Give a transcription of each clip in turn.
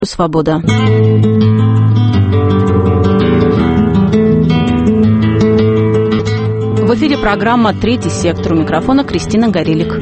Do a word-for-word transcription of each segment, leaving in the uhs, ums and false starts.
Свобода. В эфире программа «Третий сектор». У микрофона Кристина Горелик.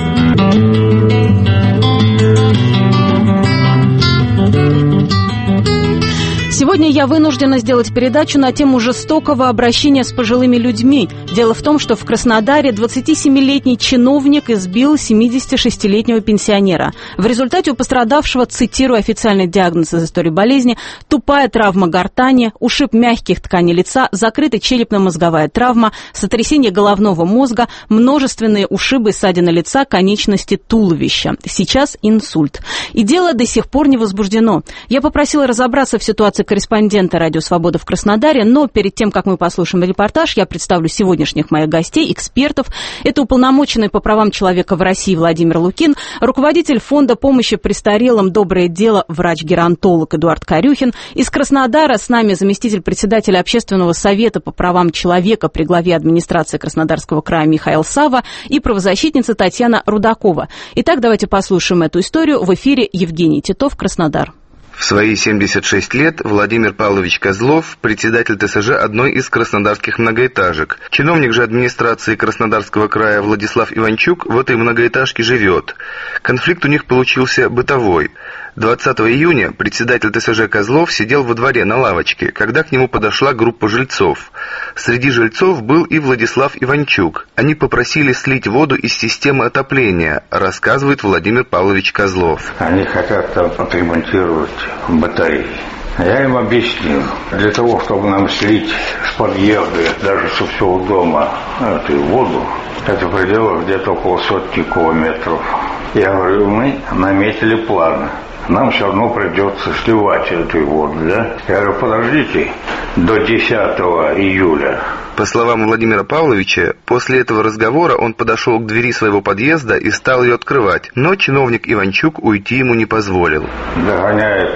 Сегодня я вынуждена сделать передачу на тему жестокого обращения с пожилыми людьми. Дело в том, что в Краснодаре двадцатисемилетний чиновник избил семидесятишестилетнего пенсионера. В результате у пострадавшего, цитирую официальный диагноз из истории болезни, тупая травма гортани, ушиб мягких тканей лица, закрытая черепно-мозговая травма, сотрясение головного мозга, множественные ушибы, ссадины лица, конечности туловища. Сейчас инсульт. И дело до сих пор не возбуждено. Я попросила разобраться в ситуации корреспондента «Радио Свобода» в Краснодаре, но перед тем, как мы послушаем репортаж, я представлю сегодняшних моих гостей, экспертов. Это уполномоченный по правам человека в России Владимир Лукин, руководитель фонда помощи престарелым «Доброе дело», врач-геронтолог Эдуард Корюхин. Из Краснодара с нами заместитель председателя Общественного совета по правам человека при главе администрации Краснодарского края Михаил Сава и правозащитница Татьяна Рудакова. Итак, давайте послушаем эту историю. В эфире Евгений Титов, Краснодар. В свои семьдесят шесть лет Владимир Павлович Козлов, председатель ТСЖ одной из краснодарских многоэтажек. Чиновник же администрации Краснодарского края Владислав Иванчук в этой многоэтажке живет. Конфликт у них получился бытовой. двадцатого июня председатель ТСЖ Козлов сидел во дворе на лавочке, когда к нему подошла группа жильцов. Среди жильцов был и Владислав Иванчук. Они попросили слить воду из системы отопления, рассказывает Владимир Павлович Козлов. Они хотят там отремонтировать батареи. Я им объяснил, для того, чтобы нам слить с подъезда, даже со всего дома, эту воду, это в пределах где-то около сотни километров. Я говорю, мы наметили план. Нам все равно придется сливать эту воду, да? Я говорю, подождите до десятого июля. По словам Владимира Павловича, после этого разговора он подошел к двери своего подъезда и стал ее открывать, но чиновник Иванчук уйти ему не позволил. Догоняет,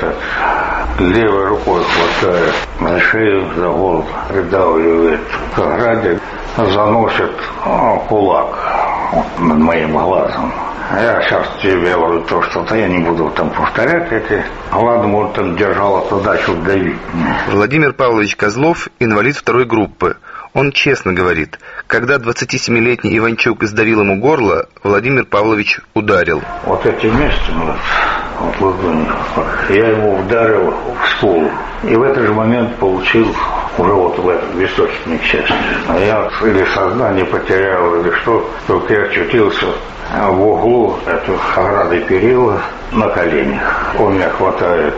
левой рукой хватает на шею, за голову, придавливает к ограде, заносит кулак над моим глазом. Я сейчас тебе говорю то, что-то я не буду там повторять эти. Ладно, может, там держала туда, что давить. Владимир Павлович Козлов – инвалид второй группы. Он честно говорит, когда двадцатисемилетний Иванчук сдавил ему горло, Владимир Павлович ударил. Вот этим местом, вот, вот ладонью, я его ударил в скулу. И в этот же момент получил уже вот в этот височник часть. А я или сознание потерял, или что, только я очутился в углу этой ограды перила на коленях. Он меня хватает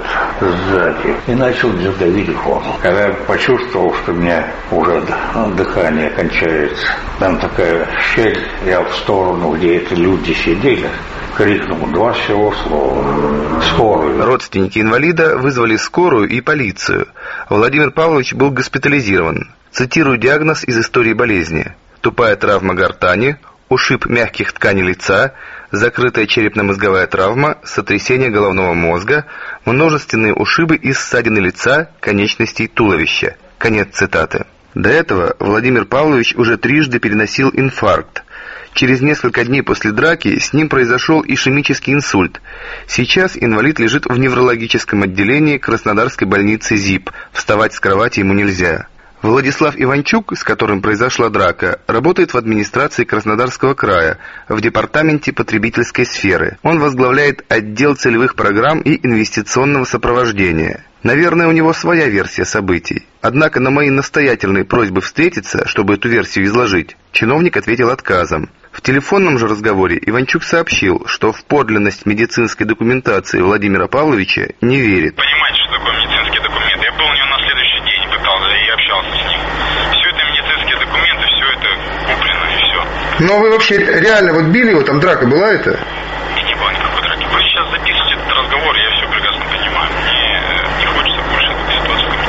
сзади и начал давить горло. Когда я почувствовал, что у меня уже дыхание кончается, там такая щель, я в сторону, где эти люди сидели, крикнул два всего слова. Скорую. Родственники инвалида вызвали скорую и полицию. Владимир Павлович был госпитализирован. Цитирую диагноз из истории болезни. Тупая травма гортани, ушиб мягких тканей лица, закрытая черепно-мозговая травма, сотрясение головного мозга, множественные ушибы и ссадины лица, конечностей туловища. Конец цитаты. До этого Владимир Павлович уже трижды переносил инфаркт. Через несколько дней после драки с ним произошел ишемический инсульт. Сейчас инвалид лежит в неврологическом отделении Краснодарской больницы ЗИП. Вставать с кровати ему нельзя. Владислав Иванчук, с которым произошла драка, работает в администрации Краснодарского края, в департаменте потребительской сферы. Он возглавляет отдел целевых программ и инвестиционного сопровождения. Наверное, у него своя версия событий. Однако на мои настоятельные просьбы встретиться, чтобы эту версию изложить, чиновник ответил отказом. В телефонном же разговоре Иванчук сообщил, что в подлинность медицинской документации Владимира Павловича не верит. Понимаете, что такое медицинский документ? Я был у него на следующий день, пытался и общался с ним. Все это медицинские документы, все это куплено и все. Но вы вообще реально вот били его, там драка была это? И не было никакой драки. Вы сейчас записываете этот разговор, я все прекрасно понимаю. Мне не хочется больше эту ситуацию комментировать. По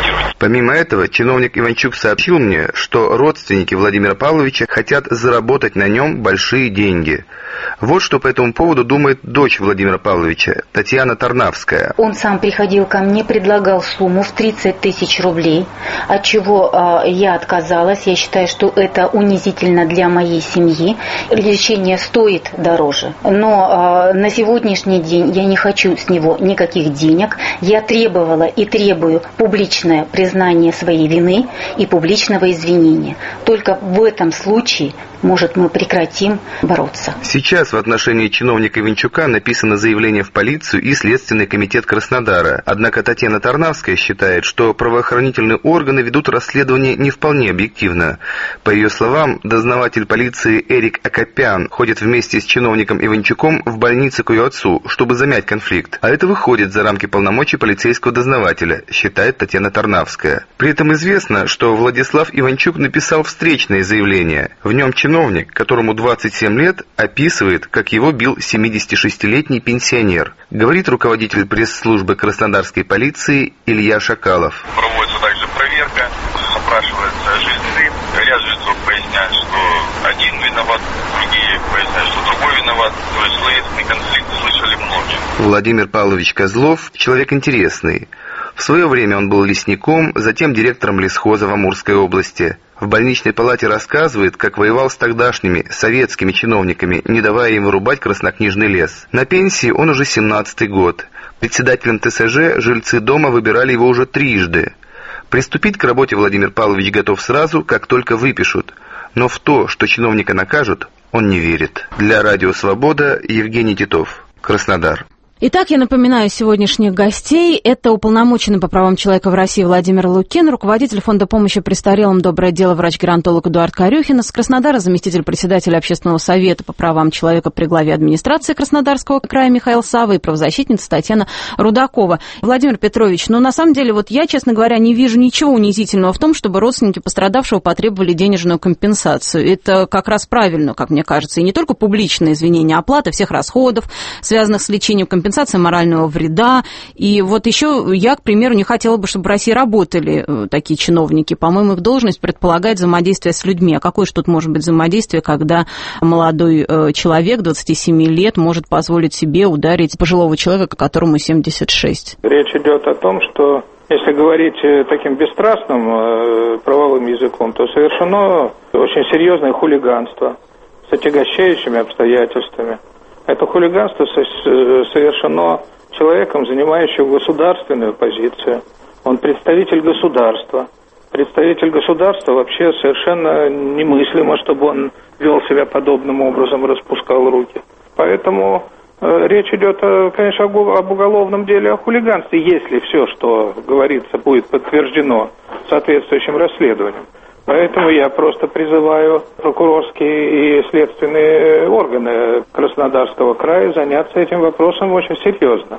Помимо этого, чиновник Иванчук сообщил мне, что родственники Владимира Павловича хотят заработать на нем большие деньги. Вот что по этому поводу думает дочь Владимира Павловича, Татьяна Тарнавская. Он сам приходил ко мне, предлагал сумму в тридцать тысяч рублей, от чего э, я отказалась. Я считаю, что это унизительно для моей семьи. Лечение стоит дороже. Но э, на сегодняшний день я не хочу с него никаких денег. Я требовала и требую публичное признание своей вины и публичного извинения. Только в этом случае, может, мы прекратим бороться. Сейчас в отношении чиновника Иванчука написано заявление в полицию и Следственный комитет Краснодара. Однако Татьяна Тарнавская считает, что правоохранительные органы ведут расследование не вполне объективно. По ее словам, дознаватель полиции Эрик Акопян ходит вместе с чиновником Иванчуком в больницу к ее отцу, чтобы замять конфликт. А это выходит за рамки полномочий полицейского дознавателя, считает Татьяна Тарнавская. При этом известно, что Владислав Иванчук написал встречное заявление. В нем чиновник, которому двадцать семь лет, описывает, как его бил семидесятишестилетний пенсионер. Говорит руководитель пресс-службы краснодарской полиции Илья Шакалов. Проводится также проверка, опрашиваются жильцы. Ряд жильцов поясняют, что один виноват, другие поясняют, что другой виноват. То есть словесный конфликт слышали многие. Владимир Павлович Козлов – человек интересный. В свое время он был лесником, затем директором лесхоза в Амурской области. В больничной палате рассказывает, как воевал с тогдашними советскими чиновниками, не давая им вырубать краснокнижный лес. На пенсии он уже семнадцатый год. Председателем ТСЖ жильцы дома выбирали его уже трижды. Приступить к работе Владимир Павлович готов сразу, как только выпишут. Но в то, что чиновника накажут, он не верит. Для Радио Свобода Евгений Титов, Краснодар. Итак, я напоминаю сегодняшних гостей. Это уполномоченный по правам человека в России Владимир Лукин, руководитель фонда помощи престарелым «Доброе дело», врач-геронтолог Эдуард Корюхин, из Краснодара заместитель председателя Общественного совета по правам человека при главе администрации Краснодарского края Михаил Савва и правозащитница Татьяна Рудакова. Владимир Петрович, ну на самом деле вот я, честно говоря, не вижу ничего унизительного в том, чтобы родственники пострадавшего потребовали денежную компенсацию. Это как раз правильно, как мне кажется, и не только публичное извинение, а оплата всех расходов, связанных с лечением, компенсацией, компенсация морального вреда. И вот еще я, к примеру, не хотела бы, чтобы в России работали такие чиновники. По-моему, их должность предполагает взаимодействие с людьми. А какое же тут может быть взаимодействие, когда молодой человек двадцати семи лет может позволить себе ударить пожилого человека, которому семьдесят шесть? Речь идет о том, что если говорить таким бесстрастным правовым языком, то совершено очень серьезное хулиганство с отягощающими обстоятельствами. Это хулиганство совершено человеком, занимающим государственную позицию. Он представитель государства. Представитель государства вообще совершенно немыслимо, чтобы он вел себя подобным образом, распускал руки. Поэтому э, речь идет, конечно, об уголовном деле, о хулиганстве, если все, что говорится, будет подтверждено соответствующим расследованием. Поэтому я просто призываю прокурорские и следственные органы Краснодарского края заняться этим вопросом очень серьезно.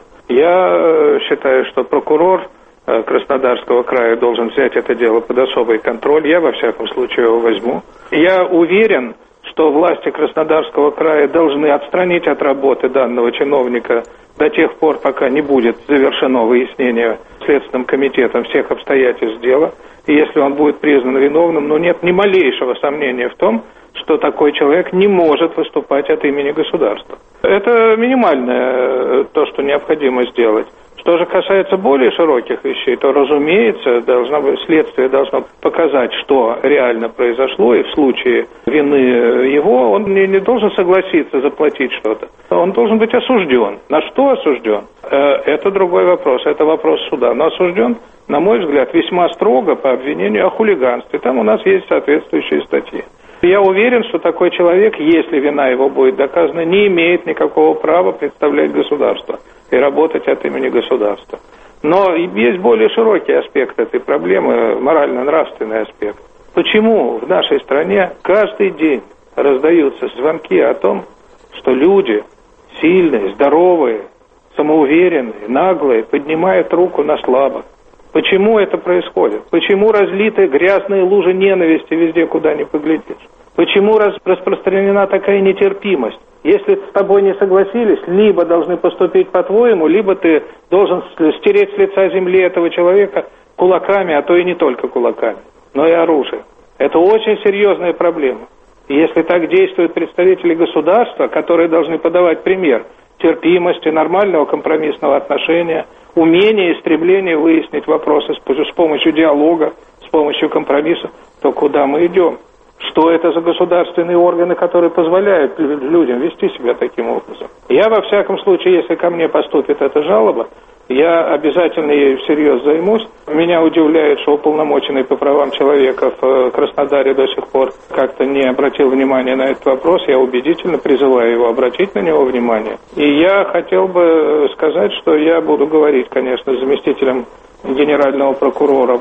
Я считаю, что прокурор Краснодарского края должен взять это дело под особый контроль. Я, во всяком случае, его возьму. Я уверен, что власти Краснодарского края должны отстранить от работы данного чиновника до тех пор, пока не будет завершено выяснение Следственным комитетом всех обстоятельств дела. И если он будет признан виновным, ну нет ни малейшего сомнения в том, что такой человек не может выступать от имени государства. Это минимальное то, что необходимо сделать. Что же касается более широких вещей, то, разумеется, должно быть, следствие должно показать, что реально произошло, и в случае вины его он не, не должен согласиться заплатить что-то. Он должен быть осужден. На что осужден? Это другой вопрос, это вопрос суда. Но осужден, на мой взгляд, весьма строго по обвинению о хулиганстве. Там у нас есть соответствующие статьи. Я уверен, что такой человек, если вина его будет доказана, не имеет никакого права представлять государство и работать от имени государства. Но есть более широкий аспект этой проблемы, морально-нравственный аспект. Почему в нашей стране каждый день раздаются звонки о том, что люди сильные, здоровые, самоуверенные, наглые поднимают руку на слабых? Почему это происходит? Почему разлиты грязные лужи ненависти везде, куда ни поглядишь? Почему распространена такая нетерпимость? Если с тобой не согласились, либо должны поступить по-твоему, либо ты должен стереть с лица земли этого человека кулаками, а то и не только кулаками, но и оружием. Это очень серьезная проблема. И если так действуют представители государства, которые должны подавать пример терпимости, нормального компромиссного отношения, умения, стремления выяснить вопросы с, с помощью диалога, с помощью компромисса, то куда мы идем? Что это за государственные органы, которые позволяют людям вести себя таким образом? Я, во всяком случае, если ко мне поступит эта жалоба, я обязательно ею всерьез займусь. Меня удивляет, что уполномоченный по правам человека в Краснодаре до сих пор как-то не обратил внимания на этот вопрос. Я убедительно призываю его обратить на него внимание. И я хотел бы сказать, что я буду говорить, конечно, с заместителем генерального прокурора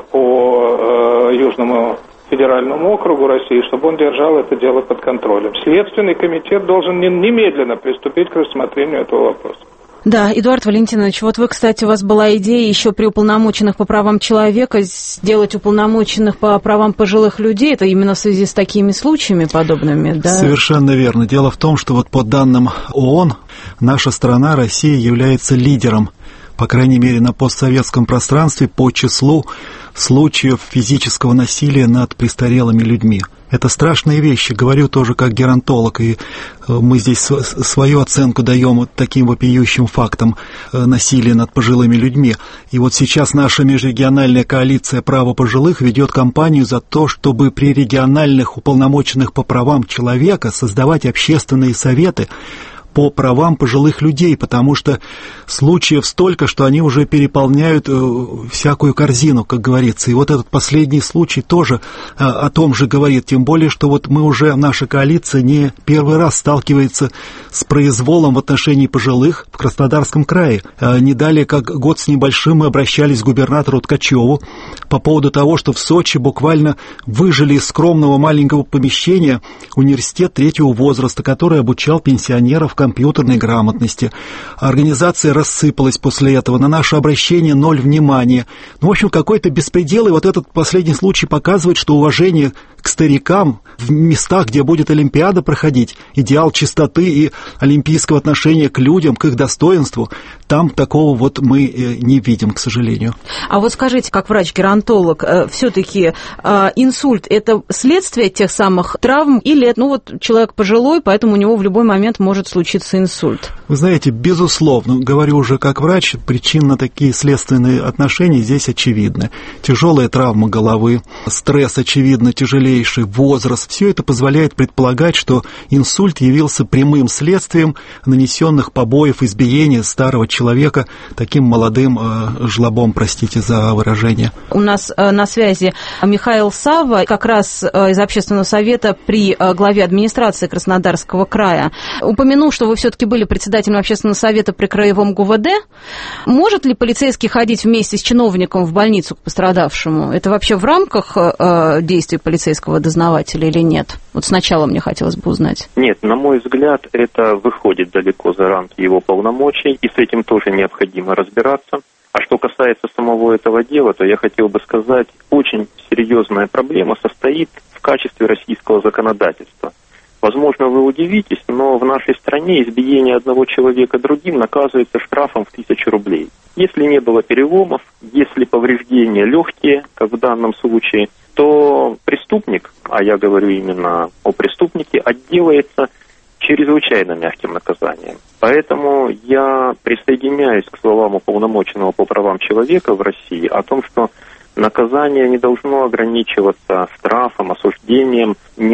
по э, Южному федеральному округу России, чтобы он держал это дело под контролем. Следственный комитет должен немедленно приступить к рассмотрению этого вопроса. Да, Эдуард Валентинович, вот вы, кстати, у вас была идея еще при уполномоченных по правам человека сделать уполномоченных по правам пожилых людей. Это именно в связи с такими случаями подобными, да? Совершенно верно. Дело в том, что вот по данным ООН наша страна, Россия, является лидером, по крайней мере, на постсоветском пространстве по числу случаев физического насилия над престарелыми людьми. Это страшные вещи, говорю тоже как геронтолог, и мы здесь свою оценку даем вот таким вопиющим фактам насилия над пожилыми людьми. И вот сейчас наша межрегиональная коалиция права пожилых ведет кампанию за то, чтобы при региональных уполномоченных по правам человека создавать общественные советы по правам пожилых людей, потому что случаев столько, что они уже переполняют э, всякую корзину, как говорится. И вот этот последний случай тоже э, о том же говорит, тем более, что вот мы уже, наша коалиция не первый раз сталкивается с произволом в отношении пожилых в Краснодарском крае. Э, не далее, как год с небольшим, мы обращались к губернатору Ткачеву по поводу того, что в Сочи буквально выжили из скромного маленького помещения университет третьего возраста, который обучал пенсионеров компьютерной грамотности. Организация рассыпалась после этого. На наше обращение ноль внимания. Ну, в общем, какой-то беспредел. И вот этот последний случай показывает, что уважение к старикам в местах, где будет Олимпиада проходить, идеал чистоты и олимпийского отношения к людям, к их достоинству, там такого вот мы не видим, к сожалению. А вот скажите, как врач-геронтолог, все-таки инсульт – это следствие тех самых травм или, ну вот, человек пожилой, поэтому у него в любой момент может случиться инсульт? Вы знаете, безусловно, говорю уже как врач, причинно такие следственные отношения здесь очевидны. Тяжелая травма головы, стресс, очевидно, тяжелейший, возраст, все это позволяет предполагать, что инсульт явился прямым следствием нанесенных побоев, избиения старого человека таким молодым э, жлобом, простите за выражение. У нас э, на связи Михаил Савва, как раз э, из Общественного совета при э, главе администрации Краснодарского края. Упомянул, что вы все-таки были председателем Общественного совета при краевом ГУВД. Может ли полицейский ходить вместе с чиновником в больницу к пострадавшему? Это вообще в рамках э, действий полицейского дознавателя или нет? Вот сначала мне хотелось бы узнать. Нет, на мой взгляд, это выходит далеко за рамки его полномочий, и с этим тоже необходимо разбираться. А что касается самого этого дела, то я хотел бы сказать, очень серьезная проблема состоит в качестве российского законодательства. Возможно, вы удивитесь, но в нашей стране избиение одного человека другим наказывается штрафом в тысячу рублей. Если не было переломов, если повреждения легкие, как в данном случае, то преступник, а я говорю именно о преступнике, отделается чрезвычайно мягким наказанием. Поэтому я присоединяюсь к словам уполномоченного по правам человека в России о том, что наказание не должно ограничиваться штрафом, осуждением.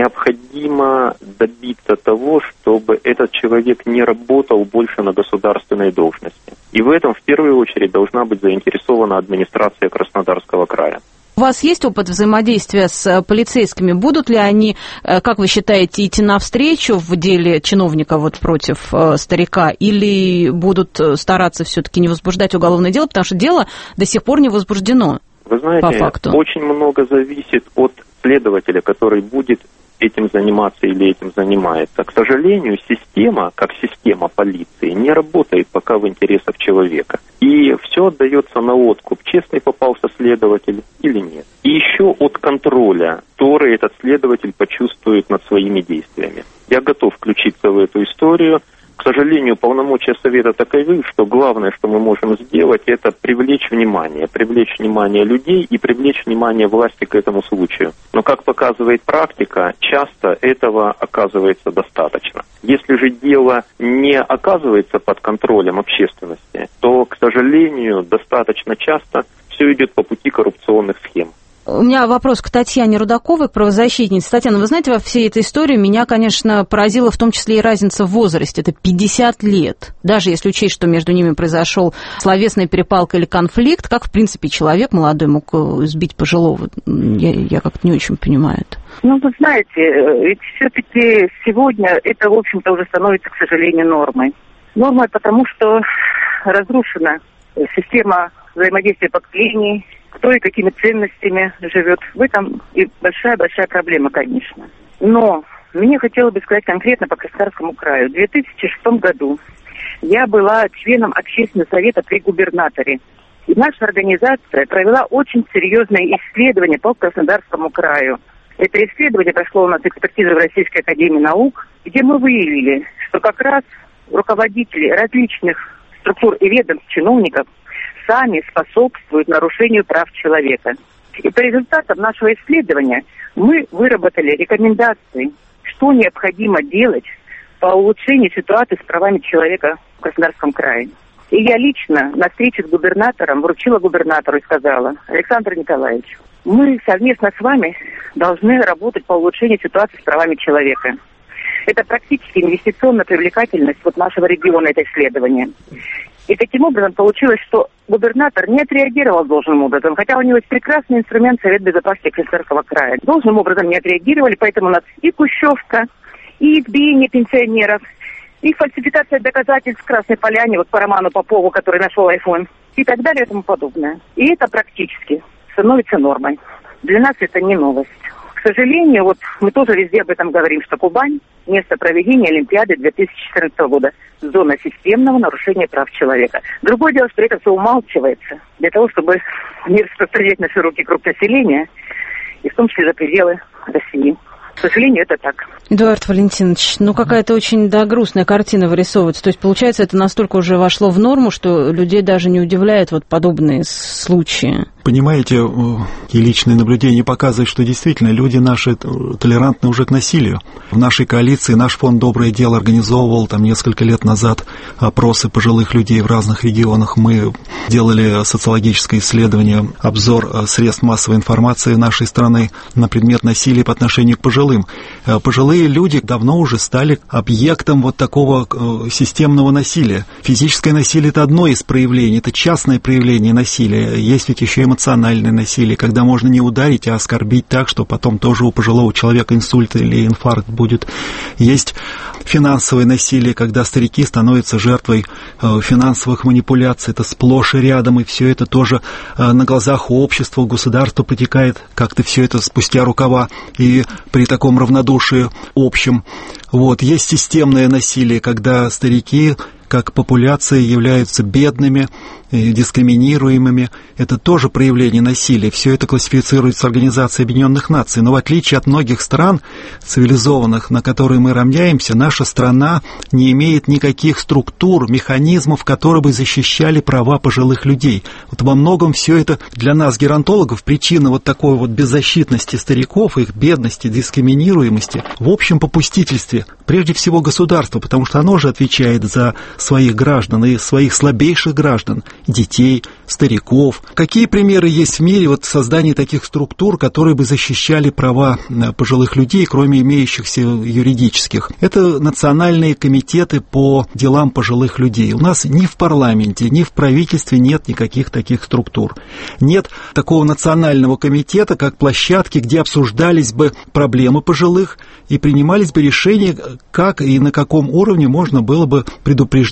Необходимо добиться того, чтобы этот человек не работал больше на государственной должности. И в этом в первую очередь должна быть заинтересована администрация Краснодарского края. У вас есть опыт взаимодействия с полицейскими? Будут ли они, как вы считаете, идти навстречу в деле чиновника вот против э, старика, или будут стараться все-таки не возбуждать уголовное дело, потому что дело до сих пор не возбуждено? Вы знаете, по факту очень много зависит от следователя, который будет этим заниматься или этим занимается. К сожалению, система, как система полиции, не работает пока в интересах человека. И все отдается на откуп, честный попался следователь или нет. И еще от контроля, который этот следователь почувствует над своими действиями. Я готов включиться в эту историю. К К сожалению, полномочия Совета таковы, что главное, что мы можем сделать, это привлечь внимание, привлечь внимание людей и привлечь внимание власти к этому случаю. Но, как показывает практика, часто этого оказывается достаточно. Если же дело не оказывается под контролем общественности, то, к сожалению, достаточно часто все идет по пути коррупционных схем. У меня вопрос к Татьяне Рудаковой, к правозащитнице. Татьяна, вы знаете, во всей этой истории меня, конечно, поразила в том числе и разница в возрасте. Это пятьдесят лет. Даже если учесть, что между ними произошел словесная перепалка или конфликт, как, в принципе, человек молодой мог сбить пожилого? Я, я как-то не очень понимаю это. Ну, вы знаете, ведь все-таки сегодня это, в общем-то, уже становится, к сожалению, нормой. Нормой потому, что разрушена система взаимодействия поколений, кто и какими ценностями живет. В этом и большая-большая проблема, конечно. Но мне хотелось бы сказать конкретно по Краснодарскому краю. В две тысячи шестом году я была членом общественного совета при губернаторе. И наша организация провела очень серьезное исследование по Краснодарскому краю. Это исследование прошло у нас экспертизу в Российской академии наук, где мы выявили, что как раз руководители различных структур и ведомств, чиновников, сами способствуют нарушению прав человека. И по результатам нашего исследования мы выработали рекомендации, что необходимо делать по улучшению ситуации с правами человека в Краснодарском крае. И я лично на встрече с губернатором вручила губернатору и сказала: Александр Николаевич, мы совместно с вами должны работать по улучшению ситуации с правами человека. Это практически инвестиционная привлекательность вот нашего региона, это исследование. И таким образом получилось, что губернатор не отреагировал должным образом, хотя у него есть прекрасный инструмент Совет безопасности Краснодарского края. Должным образом не отреагировали, поэтому у нас и кущевка, и избиение пенсионеров, и фальсификация доказательств в Красной Поляне, вот по Роману Попову, который нашел айфон, и так далее и тому подобное. И это практически становится нормой. Для нас это не новость. К сожалению, вот мы тоже везде об этом говорим, что Кубань – место проведения Олимпиады две тысячи четырнадцатого года, зона системного нарушения прав человека. Другое дело, что это все умалчивается для того, чтобы не распространять на широкий круг населения, и в том числе за пределы России. К сожалению, это так. Эдуард Валентинович, ну какая-то очень, да, грустная картина вырисовывается. То есть, получается, это настолько уже вошло в норму, что людей даже не удивляют вот подобные случаи. Понимаете, и личные наблюдения показывают, что действительно люди наши толерантны уже к насилию. В нашей коалиции наш фонд «Доброе дело» организовывал там несколько лет назад опросы пожилых людей в разных регионах. Мы делали социологическое исследование, обзор средств массовой информации нашей страны на предмет насилия по отношению к пожилым. Пожилые люди давно уже стали объектом вот такого системного насилия. Физическое насилие – это одно из проявлений, это частное проявление насилия. Есть ведь еще и эмоциональное насилие, когда можно не ударить, а оскорбить так, что потом тоже у пожилого человека инсульт или инфаркт будет. Есть финансовое насилие, когда старики становятся жертвой финансовых манипуляций. Это сплошь и рядом, и все это тоже на глазах у общества, у государства протекает, как-то все это спустя рукава и при таком равнодушии общем. Вот. Есть системное насилие, когда старики как популяция являются бедными, дискриминируемыми. Это тоже проявление насилия. Все это классифицируется Организацией Объединенных Наций. Но в отличие от многих стран цивилизованных, на которые мы равняемся, наша страна не имеет никаких структур, механизмов, которые бы защищали права пожилых людей. Вот во многом все это для нас, геронтологов, причина вот такой вот беззащитности стариков, их бедности, дискриминируемости, в общем попустительстве, прежде всего государства, потому что оно же отвечает за своих граждан и своих слабейших граждан, детей, стариков. Какие примеры есть в мире вот создания таких структур, которые бы защищали права пожилых людей, кроме имеющихся юридических? Это национальные комитеты по делам пожилых людей. У нас ни в парламенте, ни в правительстве нет никаких таких структур. Нет такого национального комитета, как площадки, где обсуждались бы проблемы пожилых и принимались бы решения, как и на каком уровне можно было бы предупреждать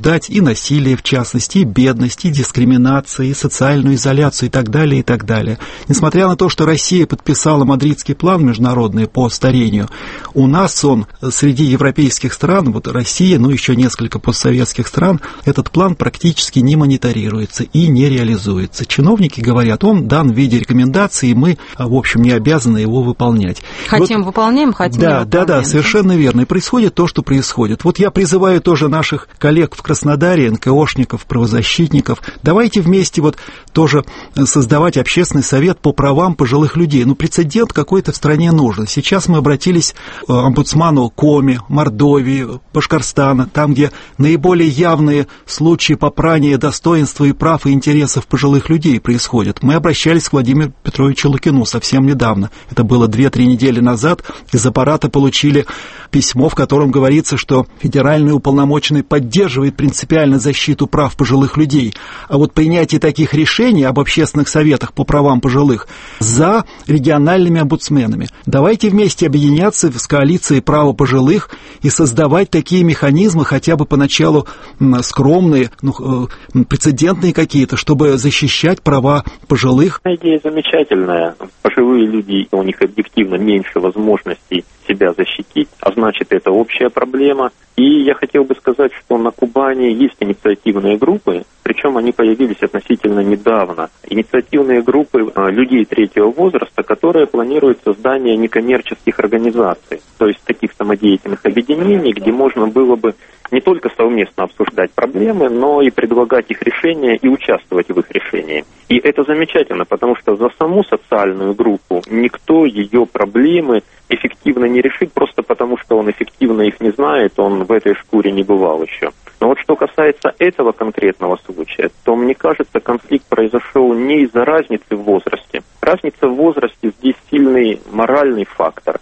побеждать и насилие, в частности, и бедность, и дискриминацию, и социальную изоляцию, и так далее, и так далее. Несмотря на то, что Россия подписала Мадридский план международный по старению, у нас он среди европейских стран, вот Россия, ну еще несколько постсоветских стран, этот план практически не мониторируется и не реализуется. Чиновники говорят, он дан в виде рекомендаций, и мы, в общем, не обязаны его выполнять. Хотим вот, выполняем, хотим да, не выполняем. Да, да, совершенно верно. И происходит то, что происходит. Вот я призываю тоже наших коллег в Краснодаре, эн ка о-шников, правозащитников, давайте вместе вот тоже создавать общественный совет по правам пожилых людей. Ну, прецедент какой-то в стране нужен. Сейчас мы обратились к омбудсману Коми, Мордовии, Башкортостана, там, где наиболее явные случаи попрания достоинства и прав и интересов пожилых людей происходят. Мы обращались к Владимиру Петровичу Лукину совсем недавно. Это было две-три недели назад. Из аппарата получили письмо, в котором говорится, что федеральный уполномоченный поддерживает принципиально защиту прав пожилых людей. А вот принятие таких решений об общественных советах по правам пожилых за региональными омбудсменами. Давайте вместе объединяться с коалицией права пожилых и создавать такие механизмы, хотя бы поначалу скромные, ну, прецедентные какие-то, чтобы защищать права пожилых. Идея замечательная. Пожилые люди, у них объективно меньше возможностей себя защитить, а значит, это общая проблема. И я хотел бы сказать, что на Кубани есть инициативные группы, причем они появились относительно недавно. Инициативные группы людей третьего возраста, которые планируют создание некоммерческих организаций, то есть таких самодеятельных объединений, где можно было бы не только совместно обсуждать проблемы, но и предлагать их решения и участвовать в их решении. И это замечательно, потому что за саму социальную группу никто ее проблемы эффективно не решит, просто потому что он эффективно их не знает, он в этой шкуре не бывал еще. Но вот что касается этого конкретного случая, то, мне кажется, конфликт произошел не из-за разницы в возрасте. Разница в возрасте здесь сильный моральный фактор.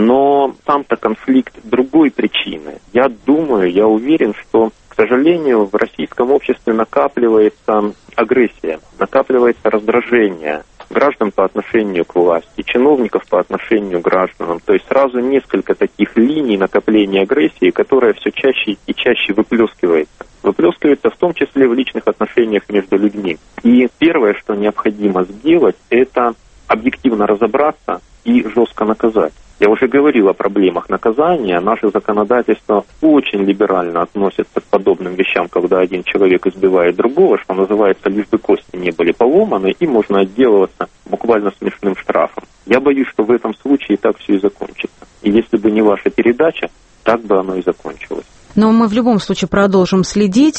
Но там-то конфликт другой причины. Я думаю, я уверен, что, к сожалению, в российском обществе накапливается агрессия, накапливается раздражение граждан по отношению к власти, чиновников по отношению к гражданам. То есть сразу несколько таких линий накопления агрессии, которая все чаще и чаще выплескивается. Выплескивается в том числе в личных отношениях между людьми. И первое, что необходимо сделать, это объективно разобраться и жестко наказать. Я уже говорил о проблемах наказания. Наше законодательство очень либерально относится к подобным вещам, когда один человек избивает другого, что называется, лишь бы кости не были поломаны, и можно отделываться буквально смешным штрафом. Я боюсь, что в этом случае так все и закончится. И если бы не ваша передача, так бы оно и закончилось. Но мы в любом случае продолжим следить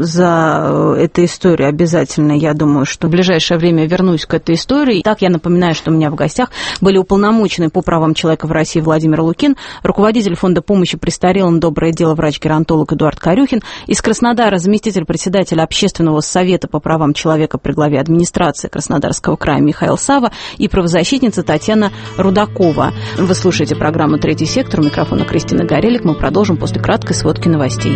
за этой историей обязательно. Я думаю, что в ближайшее время вернусь к этой истории. Так, я напоминаю, что у меня в гостях были уполномоченные по правам человека в России Владимир Лукин, руководитель фонда помощи престарелым «Доброе дело», врач-геронтолог Эдуард Корюхин, из Краснодара заместитель председателя Общественного совета по правам человека при главе администрации Краснодарского края Михаил Сава и правозащитница Татьяна Рудакова. Вы слушаете программу «Третий сектор». У микрофона Кристина Горелик. Мы продолжим после краткой сводки новостей.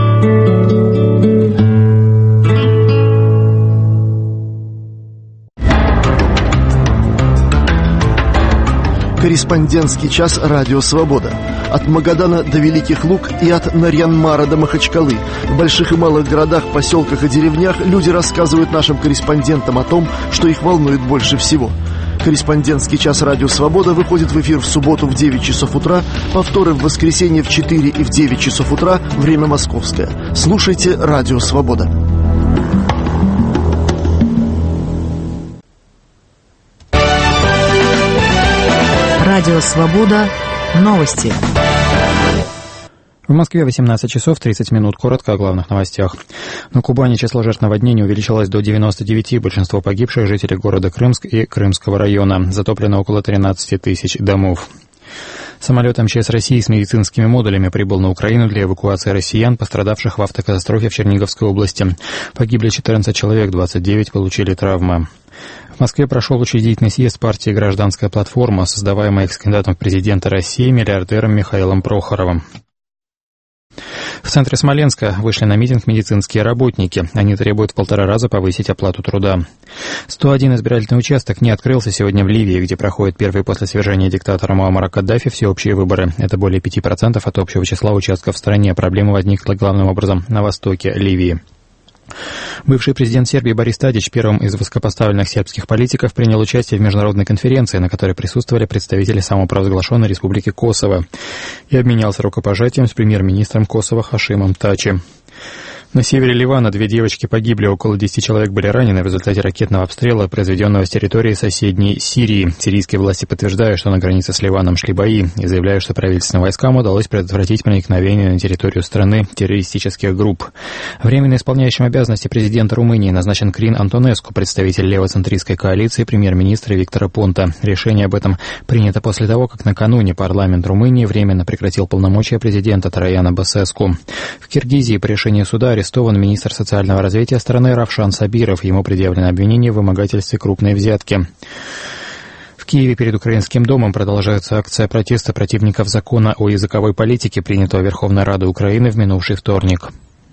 Корреспондентский час «Радио Свобода». От Магадана до Великих Луг и от Нарьян-Мара до Махачкалы. В больших и малых городах, поселках и деревнях люди рассказывают нашим корреспондентам о том, что их волнует больше всего. Корреспондентский час «Радио Свобода» выходит в эфир в субботу в девять часов утра, повторы в воскресенье в четыре и в девять часов утра, время московское. Слушайте «Радио Свобода». Радио Свобода. Новости. В Москве восемнадцать часов тридцать минут. Коротко о главных новостях. На Кубани число жертв наводнений увеличилось до девяноста девяти. Большинство погибших – жители города Крымск и Крымского района. Затоплено около тринадцати тысяч домов. Самолет эм че эс России с медицинскими модулями прибыл на Украину для эвакуации россиян, пострадавших в автокатастрофе в Черниговской области. Погибли четырнадцать человек, двадцать девять получили травмы. В Москве прошел учредительный съезд партии «Гражданская платформа», создаваемой экс-кандидатом в президенты России миллиардером Михаилом Прохоровым. В центре Смоленска вышли на митинг медицинские работники. Они требуют в полтора раза повысить оплату труда. сто один избирательный участок не открылся сегодня в Ливии, где проходят первые после свержения диктатора Муаммара Каддафи всеобщие выборы. Это более пяти процентов от общего числа участков в стране. Проблема возникла главным образом на востоке Ливии. Бывший президент Сербии Борис Тадич, первым из высокопоставленных сербских политиков, принял участие в международной конференции, на которой присутствовали представители самопровозглашенной Республики Косово, и обменялся рукопожатием с премьер-министром Косово Хашимом Тачи. На севере Ливана две девочки погибли, около десяти человек были ранены в результате ракетного обстрела, произведенного с территории соседней Сирии. Сирийские власти подтверждают, что на границе с Ливаном шли бои, и заявляют, что правительственным войскам удалось предотвратить проникновение на территорию страны террористических групп. Временно исполняющим обязанности президента Румынии назначен Крин Антонеску, представитель левоцентристской коалиции премьер-министра Виктора Понта. Решение об этом принято после того, как накануне парламент Румынии временно прекратил полномочия президента Траяна Басеску. В Киргизии по решению суда арестован министр социального развития страны Равшан Сабиров. Ему предъявлено обвинение в вымогательстве крупной взятки. В Киеве перед Украинским домом продолжается акция протеста противников закона о языковой политике, принятого Верховной Радой Украины в минувший вторник.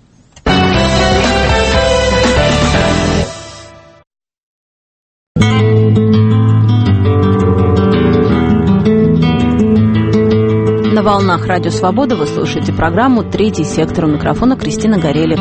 На волнах Радио Свобода вы слушаете программу «Третий сектор». У микрофона Кристина Горелик.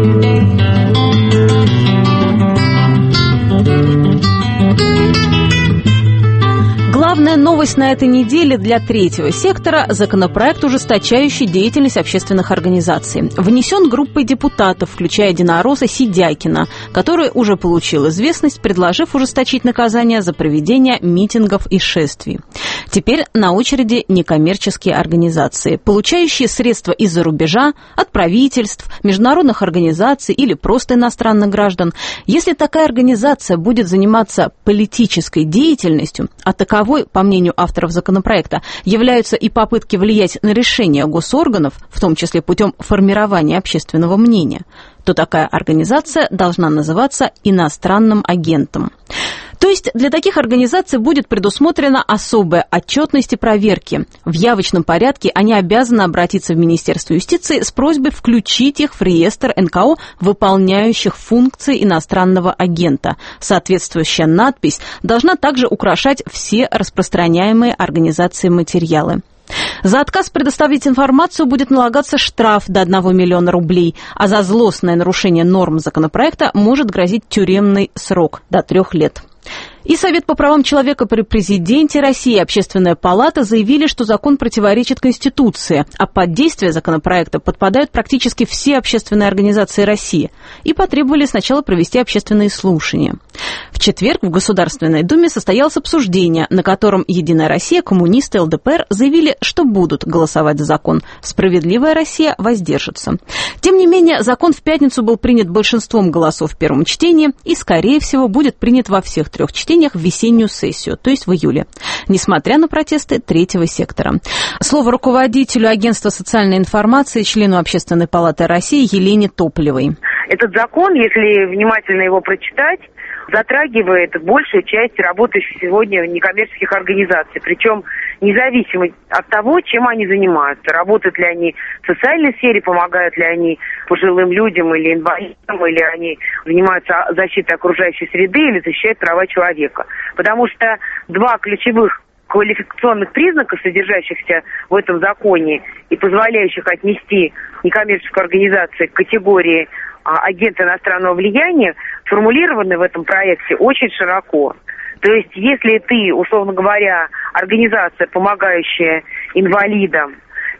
Главная новость на этой неделе для третьего сектора – законопроект, ужесточающий деятельность общественных организаций. Внесен группой депутатов, включая единоросса Сидякина, который уже получил известность, предложив ужесточить наказание за проведение митингов и шествий. Теперь на очереди некоммерческие организации, получающие средства из-за рубежа, от правительств, международных организаций или просто иностранных граждан. Если такая организация будет заниматься политической деятельностью, а таковой, по мнению авторов законопроекта, являются и попытки влиять на решения госорганов, в том числе путем формирования общественного мнения, то такая организация должна называться иностранным агентом. То есть для таких организаций будет предусмотрена особая отчетность и проверки. В явочном порядке они обязаны обратиться в Министерство юстиции с просьбой включить их в реестр эн ка о, выполняющих функции иностранного агента. Соответствующая надпись должна также украшать все распространяемые организацией материалы. За отказ предоставить информацию будет налагаться штраф до одного миллиона рублей, а за злостное нарушение норм законопроекта может грозить тюремный срок до трех лет. И Совет по правам человека при президенте России и Общественная палата заявили, что закон противоречит Конституции, а под действие законопроекта подпадают практически все общественные организации России, и потребовали сначала провести общественные слушания. В четверг в Государственной Думе состоялось обсуждение, на котором «Единая Россия», коммунисты, эл дэ пэ эр заявили, что будут голосовать за закон. «Справедливая Россия» воздержится. Тем не менее, закон в пятницу был принят большинством голосов в первом чтении и, скорее всего, будет принят во всех трех чтениях в весеннюю сессию, то есть в июле, несмотря на протесты третьего сектора. Слово руководителю агентства социальной информации, члену Общественной палаты России Елене Тополевой. Этот закон, если внимательно его прочитать, затрагивает большую часть работающих сегодня некоммерческих организаций, причем независимо от того, чем они занимаются. Работают ли они в социальной сфере, помогают ли они пожилым людям или инвалидам, или они занимаются защитой окружающей среды или защищают права человека. Потому что два ключевых квалификационных признаков, содержащихся в этом законе и позволяющих отнести некоммерческую организацию к категории агента иностранного влияния, формулированы в этом проекте очень широко. То есть, если ты, условно говоря, организация, помогающая инвалидам,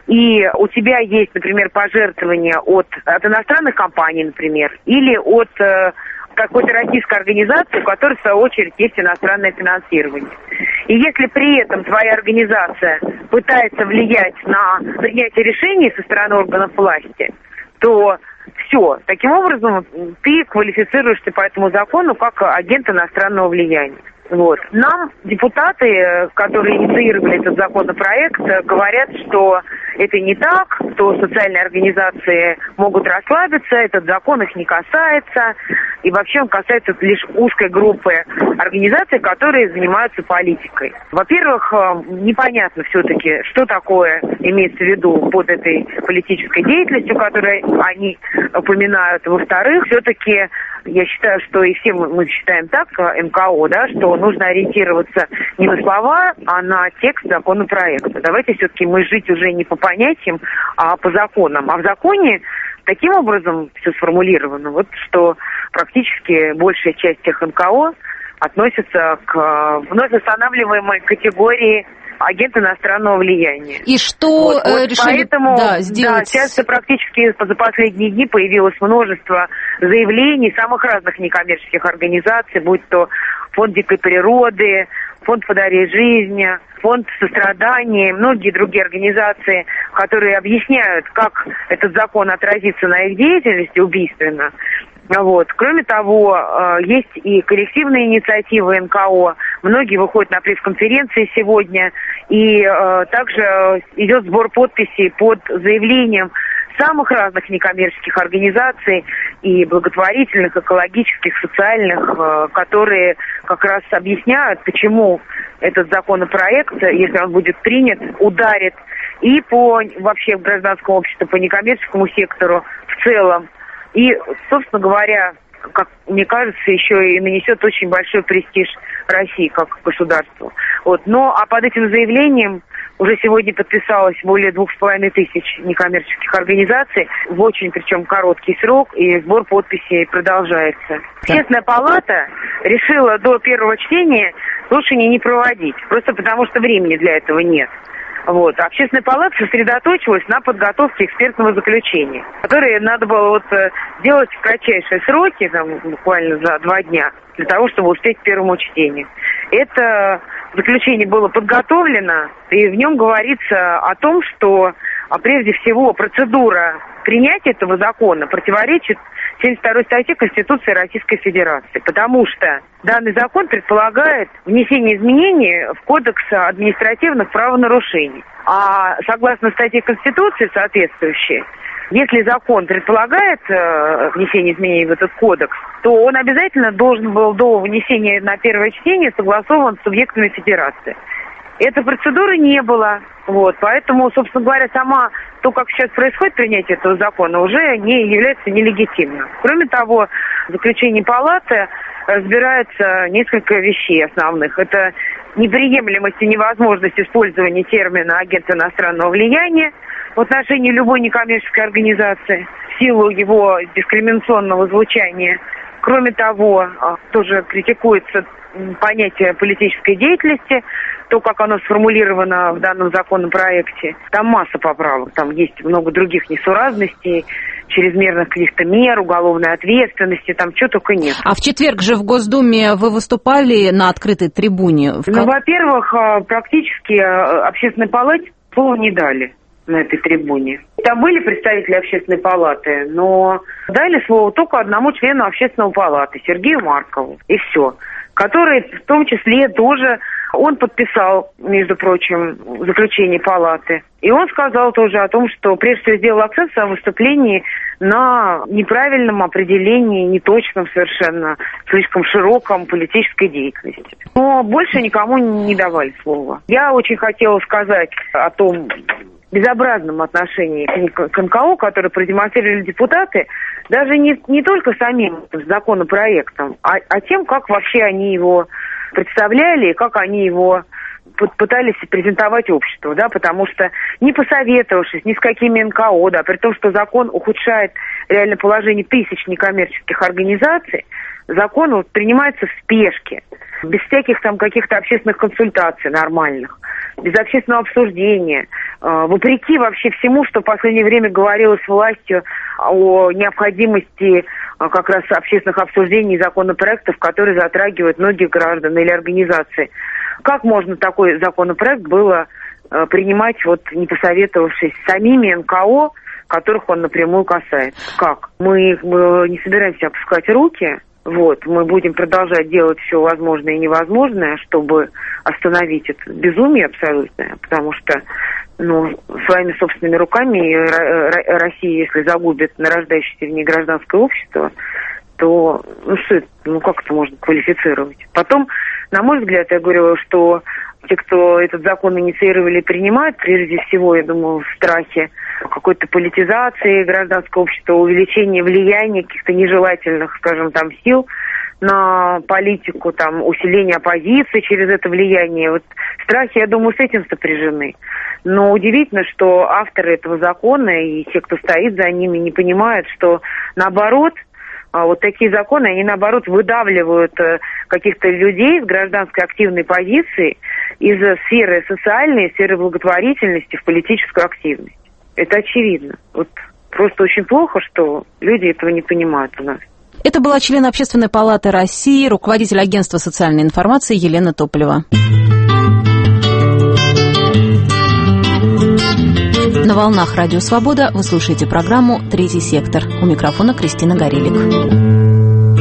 и у тебя есть, например, пожертвования от, от иностранных компаний, например, или от э, какой-то российской организации, у которой, в свою очередь, есть иностранное финансирование. И если при этом твоя организация пытается влиять на принятие решений со стороны органов власти, то все. Таким образом, ты квалифицируешься по этому закону как агент иностранного влияния. Вот. Нам депутаты, которые инициировали этот законопроект, говорят, что это не так, что социальные организации могут расслабиться, этот закон их не касается, и вообще он касается лишь узкой группы организаций, которые занимаются политикой. Во-первых, непонятно все-таки, что такое имеется в виду под этой политической деятельностью, которую они упоминают. Во-вторых, все-таки я считаю, что и все мы считаем так, эм ка о, да, что нужно ориентироваться не на слова, а на текст законопроекта. Давайте все-таки мы жить уже не по понятиям, а по законам. А в законе таким образом все сформулировано, вот, что практически большая часть тех эм ка о относится к вновь устанавливаемой категории агент иностранного влияния. И что вот, вот решили поэтому, да, сделать? Да, сейчас практически за последние дни появилось множество заявлений самых разных некоммерческих организаций, будь то фонд дикой природы, фонд «Подари жизнь», фонд сострадания, многие другие организации, которые объясняют, как этот закон отразится на их деятельности убийственно. Вот. Кроме того, есть и коллективные инициативы эн ка о. Многие выходят на пресс-конференции сегодня. И также идет сбор подписей под заявлением самых разных некоммерческих организаций и благотворительных, экологических, социальных, которые как раз объясняют, почему этот законопроект, если он будет принят, ударит и по вообще в гражданском обществе, по некоммерческому сектору в целом. И, собственно говоря, как мне кажется, еще и нанесет очень большой престиж России как государству. Вот. Но а под этим заявлением уже сегодня подписалось более двух с половиной тысяч некоммерческих организаций в очень, причем, короткий срок, и сбор подписей продолжается. Общественная палата решила до первого чтения слушаний не проводить, просто потому что времени для этого нет. Вот. Общественная палата сосредоточилась на подготовке экспертного заключения, которое надо было вот сделать в кратчайшие сроки, там, буквально за два дня, для того, чтобы успеть к первому чтению. Это заключение было подготовлено, и в нем говорится о том, что, а прежде всего, процедура принятия этого закона противоречит семьдесят второй статье Конституции Российской Федерации, потому что данный закон предполагает внесение изменений в Кодекс административных правонарушений. А согласно статье Конституции соответствующей, если закон предполагает э, внесение изменений в этот кодекс, то он обязательно должен был до внесения на первое чтение согласован с субъектами федерации. Этой процедуры не было. Вот, поэтому, собственно говоря, сама то, как сейчас происходит принятие этого закона, уже не является нелегитимным. Кроме того, в заключении палаты разбирается несколько вещей основных. Это неприемлемость и невозможность использования термина «агент иностранного влияния» в отношении любой некоммерческой организации в силу его дискриминационного звучания. Кроме того, тоже критикуется понятие политической деятельности, то, как оно сформулировано в данном законопроекте. Там масса поправок, там есть много других несуразностей, чрезмерных каких-то мер, уголовной ответственности, там чего только нет. А в четверг же в Госдуме вы выступали на открытой трибуне? Ну, во-первых, практически Общественной палате слова не дали на этой трибуне. Там были представители Общественной палаты, но дали слово только одному члену Общественной палаты, Сергею Маркову, и все. Который в том числе тоже, он подписал, между прочим, заключение палаты. И он сказал тоже о том, что прежде всего сделал акцент в своем выступлении на неправильном определении, неточном совершенно, слишком широком политической деятельности. Но больше никому не давали слова. Я очень хотела сказать о том безобразном отношении к эн ка о, которое продемонстрировали депутаты, даже не, не только самим законопроектом, а, а тем, как вообще они его представляли и как они его пытались презентовать обществу, да, потому что не посоветовавшись ни с какими эн ка о, да, при том, что закон ухудшает реально положение тысяч некоммерческих организаций, закон вот принимается в спешке, без всяких там каких-то общественных консультаций нормальных, без общественного обсуждения, вопреки вообще всему, что в последнее время говорилось властью о необходимости как раз общественных обсуждений и законопроектов, которые затрагивают многих граждан или организаций. Как можно такой законопроект было принимать, вот не посоветовавшись с самими эн ка о, которых он напрямую касается? Как? Мы, мы не собираемся опускать руки. Вот, мы будем продолжать делать все возможное и невозможное, чтобы остановить это безумие абсолютное, потому что, ну, своими собственными руками Россия, если загубит нарождающееся в ней гражданское общество, то, ну, что это, ну, как это можно квалифицировать? Потом, на мой взгляд, я говорю, что те, кто этот закон инициировали и принимают, прежде всего, я думаю, в страхе какой-то политизации гражданского общества, увеличения влияния каких-то нежелательных, скажем, там, сил на политику, там, усиление оппозиции через это влияние. Вот страхи, я думаю, с этим сопряжены. Но удивительно, что авторы этого закона и те, кто стоит за ними, не понимают, что, наоборот, вот такие законы, они, наоборот, выдавливают каких-то людей с гражданской активной позиции из сферы социальной, сферы благотворительности в политическую активность. Это очевидно. Вот просто очень плохо, что люди этого не понимают у нас. Это была член Общественной палаты России, руководитель агентства социальной информации Елена Тополева. На волнах Радио Свобода вы слушаете программу «Третий сектор». У микрофона Кристина Горелик.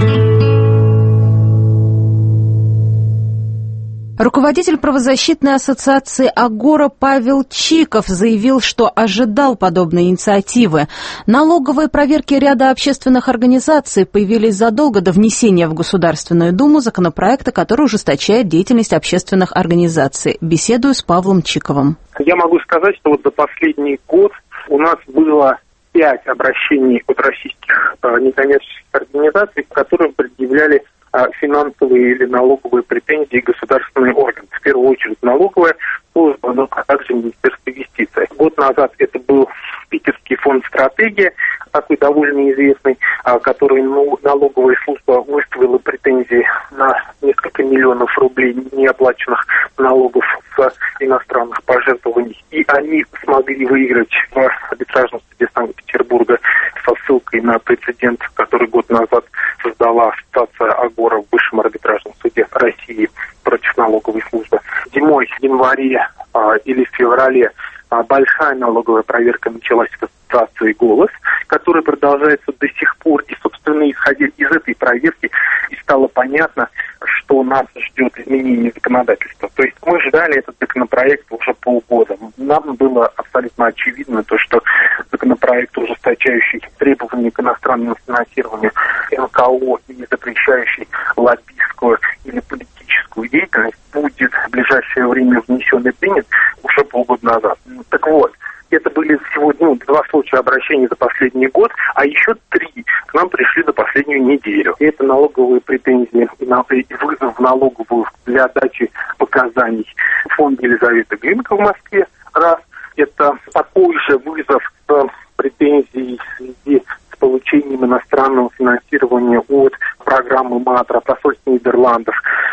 Руководитель правозащитной ассоциации «Агора» Павел Чиков заявил, что ожидал подобной инициативы. Налоговые проверки ряда общественных организаций появились задолго до внесения в Государственную Думу законопроекта, который ужесточает деятельность общественных организаций. Беседую с Павлом Чиковым. Я могу сказать, что вот за последний год у нас было пять обращений от российских некоммерческих организаций, которым предъявляли финансовые или налоговые претензии государственные органы. В первую очередь налоговая служба, но также Министерство юстиции. Год назад это был Питерский фонд «Стратегия», такой довольно известный, который ну, налоговая служба выставила претензии на несколько миллионов рублей неоплаченных налогов с иностранных пожертвований. И они смогли выиграть в арбитражном суде Санкт-Петербурга со ссылкой на прецедент, который год назад создала ассоциация «Агора» в Высшем арбитражном суде России против налоговой службы. Зимой, в январе а, или в феврале а, большая налоговая проверка началась в ассоциации «Голос», которая продолжается до сих пор. И, собственно, исходя из этой проверки, и стало понятно, что нас ждет изменение законодательства. То есть мы ждали этот законопроект уже полгода. Нам было абсолютно очевидно то, что законопроект, ужесточающий требования к иностранному финансированию эн ка о и запрещающий лоббистскую или политическую деятельность, будет в ближайшее время внесен и принят уже полгода назад. Так вот, это были всего ну, два случая обращений за последний год, а еще три к нам пришли за последнюю неделю. И это налоговые претензии и вызов в налоговую для дачи показаний в фонде Елизаветы Глинка в Москве. Раз. Это такой же вызов с претензией в связи с получением иностранного финансирования от программы МАТРА посольства Нидерландов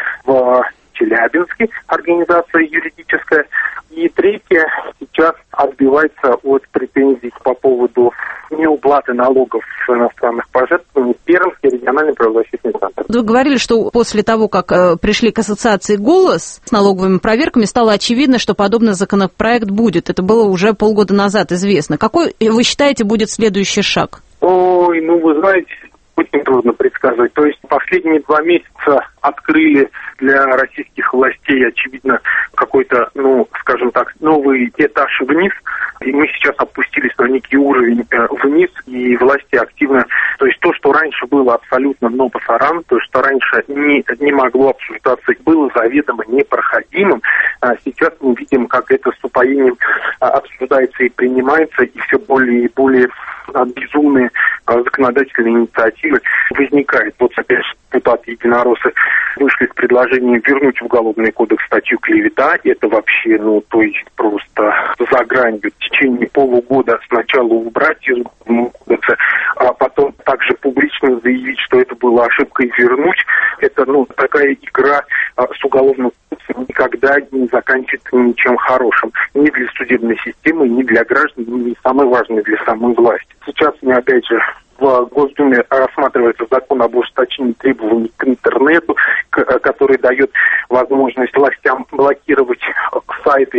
в Челябинске, организация юридическая. И третье, сейчас отбивается от претензий по поводу неуплаты налогов с иностранных пожертвований Пермский региональный правозащитный центр. Вы говорили, что после того, как э, пришли к ассоциации «Голос» с налоговыми проверками, стало очевидно, что подобный законопроект будет. Это было уже полгода назад известно. Какой, вы считаете, будет следующий шаг? Ой, ну вы знаете, очень трудно предсказывать. То есть последние два месяца открыли для российских властей, очевидно, какой-то, ну, скажем так, новый этаж вниз. И мы сейчас опустились на некий уровень э, вниз, и власти активно... То есть то, что раньше было абсолютно но-пасаран, то, что раньше не, не могло обсуждаться, было заведомо непроходимым, а сейчас мы видим, как это с упоением а, обсуждается и принимается, и все более и более а, безумные а, законодательные инициативы возникают. Вот опять депутаты-единороссы вышли с предложением вернуть в Уголовный кодекс статью клевета. Это вообще, ну, то есть просто за гранью. В течение полугода сначала убрать из Уголовного кодекса, а потом также публично заявить, что это была ошибка, и вернуть. Это, ну, такая игра а, с Уголовным кодексом никогда не заканчивается ничем хорошим. Ни для судебной системы, ни для граждан, ни самое важное для самой власти. Сейчас мне, опять же, в Госдуме рассматривается закон об ужесточении требований к интернету, к, который дает возможность властям блокировать сайты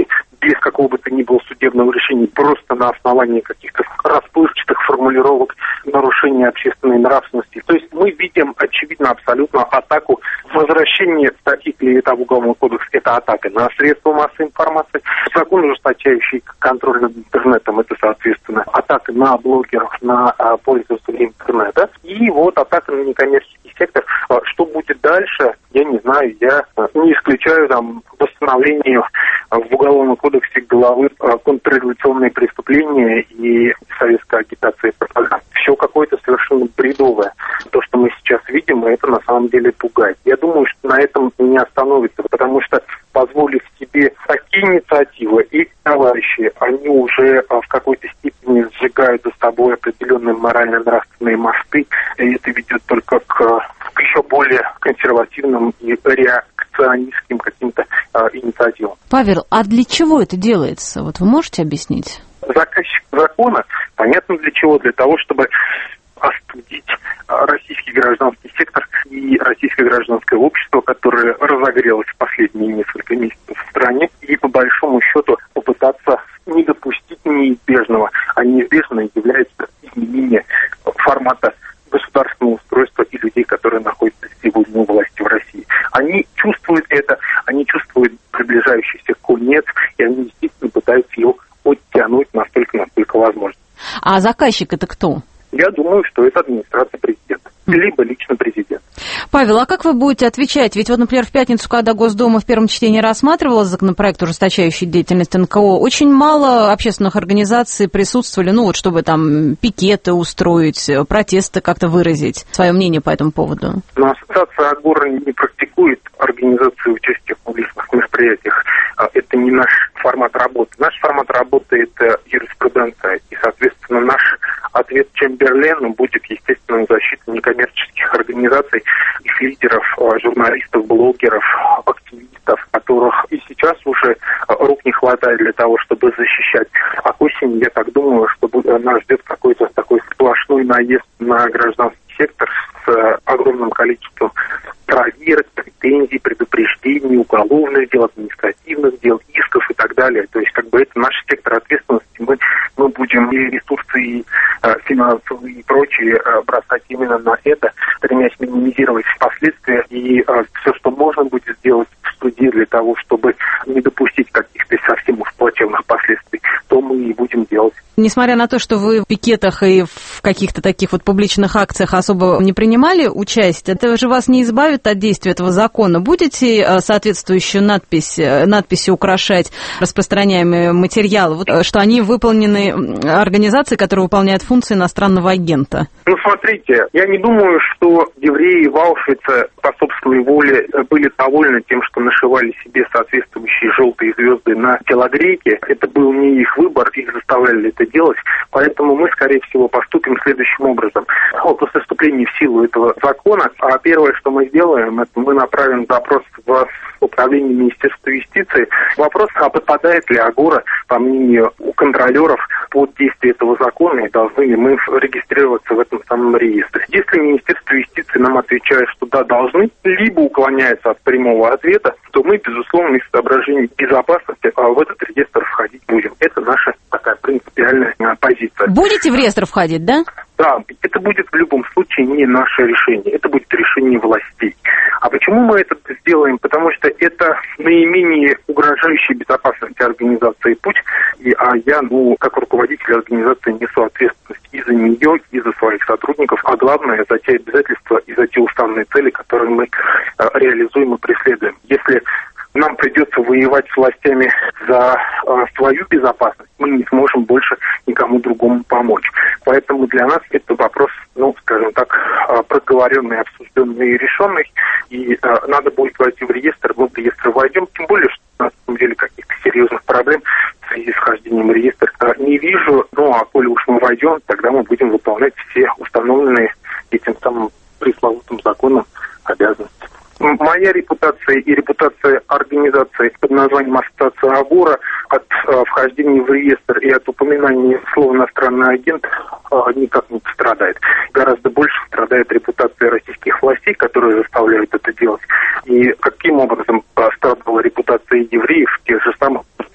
без какого бы то ни было судебного решения, просто на основании каких-то расплывчатых формулировок нарушения общественной нравственности. То есть мы видим, очевидно, абсолютно атаку. Возвращение статьи клевета в Уголовный кодекс – это атака на средства массовой информации. Закон, ужесточающий контроль над интернетом – это, соответственно, атака на блогеров, на а, пользователей интернета. И вот атака на некоммерческий сектор. А, что будет дальше, я не знаю. Я а, не исключаю там восстановление а, в Уголовном кодексе главы а, контрреволюционные преступления и советская агитация и пропаганда. Все какое-то совершенно бредовое. То, что мы сейчас видим, это на самом деле пугает. Я думаю, что на этом не остановится, потому что, позволив себе такие инициативы, и товарищи, они уже а, в какой-то степени сжигают за собой определенные морально-нравственные мосты, и это ведет только к, к еще более консервативным и реакционистским каким-то а, инициативам. Павел, а для чего это делается? Вот вы можете объяснить? Заказчик закона, понятно для чего, для того, чтобы остудить российский гражданский сектор и российское гражданское общество, которое разогрелось в последние несколько месяцев в стране, и по большому счету попытаться не допустить неизбежного, а неизбежное является изменение формата государственного устройства и людей, которые находятся сегодня у власти в России. Они чувствуют это, они чувствуют приближающийся конец, и они действительно пытаются его оттянуть настолько, насколько возможно. А заказчик это кто? Я думаю, что это администрация президента, либо лично президент. Павел, а как вы будете отвечать? Ведь вот, например, в пятницу, когда Госдума в первом чтении рассматривала законопроект, ужесточающий деятельность эн ка о, очень мало общественных организаций присутствовали, ну вот, чтобы там пикеты устроить, протесты как-то выразить, свое мнение по этому поводу. Но ассоциация АГОР не практикует организацию участия в публичных мероприятиях. Это не наш формат работы. Наш формат работы – это юриспруденция. И, соответственно, наш ответ Чемберлену будет, естественно, защита некоммерческих организаций, их лидеров, журналистов, блогеров, активистов, которых и сейчас уже рук не хватает для того, чтобы защищать. А к осени, я так думаю, что нас ждет какой-то такой сплошной наезд на гражданский сектор с огромным количеством проверок, претензий, предупреждений, уголовных дел, административных дел, исков и так далее. То есть, как бы, это наш сектор ответственности. Мы, мы будем и ресурсы, и э, финансовые и прочие э, бросать именно на это, стремясь минимизировать последствия. И э, все, что можно будет сделать в суде для того, чтобы не допустить каких-то совсем уж плачевных последствий, то мы и будем делать. Несмотря на то, что вы в пикетах и в каких-то таких вот публичных акциях особо не принимали участие, это же вас не избавит от действия этого закона. Будете соответствующую надпись, надписи украшать распространяемые материалы, вот, что они выполнены организацией, которая выполняет функции иностранного агента? Ну, смотрите, я не думаю, что евреи в Аушвице по собственной воле были довольны тем, что нашивали себе соответствующие желтые звезды на телогрейке. Это был не их выбор, их заставляли это делать, поэтому мы, скорее всего, поступим следующим образом. После вступления в силу этого закона, а первое, что мы сделаем, это мы направим запрос в управление Министерства юстиции. Вопрос, а подпадает ли Агора, по мнению контролеров, под действие этого закона, и должны ли мы регистрироваться в этом самом реестре. Если Министерство юстиции нам отвечает, что да, должны, либо уклоняется от прямого ответа, то мы, безусловно, из соображений безопасности в этот реестр входить будем. Это наша такая принципиальная позиция. Будете в реестр входить, да? Да, это будет в любом случае не наше решение, это будет решение властей. А почему мы это сделаем? Потому что это наименее угрожающий безопасности организации путь, и, а я, ну, как руководитель организации несу ответственность и за нее, и за своих сотрудников, а главное, за те обязательства и за те уставные цели, которые мы а, реализуем и преследуем. Если нам придется воевать с властями за э, свою безопасность, мы не сможем больше никому другому помочь. Поэтому для нас это вопрос, ну, скажем так, э, проговоренный, обсужденный и решенный. И э, надо будет войти в реестр, мы в реестр войдем, тем более, что на самом деле каких-то серьезных проблем в связи с вхождением в реестр э, не вижу. Ну, а коли уж мы войдем, тогда мы будем выполнять все установленные этим самым пресловутым законом обязанности. Моя репутация и репутация организации под названием Ассоциация Агора от э, вхождения в реестр и от упоминания слова «иностранный агент» э, никак не пострадает. Гораздо больше страдает репутация российских властей, которые заставляют это делать. И каким образом пострадала репутация евреев, тех же самых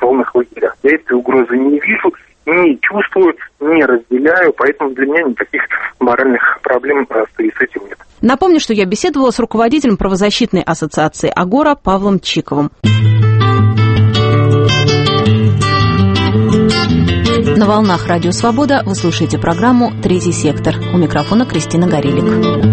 концентрационных лагерях. Я этой угрозы не вижу, не чувствую, не разделяю, поэтому для меня никаких моральных проблем просто и с этим нет. Напомню, что я беседовала с руководителем правозащитной ассоциации «Агора» Павлом Чиковым. На волнах Радио Свобода вы слушаете программу «Третий сектор». У микрофона Кристина Горелик.